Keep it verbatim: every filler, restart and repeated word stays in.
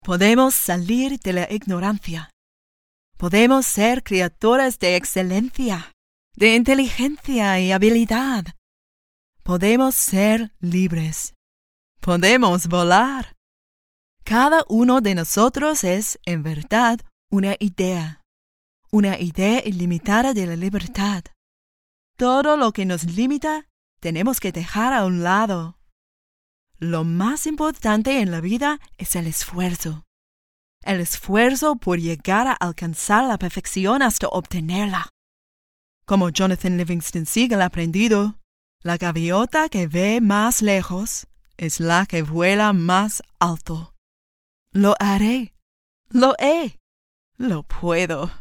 Podemos salir de la ignorancia. Podemos ser criaturas de excelencia, de inteligencia y habilidad. Podemos ser libres. Podemos volar. Cada uno de nosotros es, en verdad, una idea. Una idea ilimitada de la libertad. Todo lo que nos limita, tenemos que dejar a un lado. Lo más importante en la vida es el esfuerzo. El esfuerzo por llegar a alcanzar la perfección hasta obtenerla. Como Jonathan Livingston Seagull ha aprendido, la gaviota que ve más lejos es la que vuela más alto. Lo haré. Lo he. Lo puedo.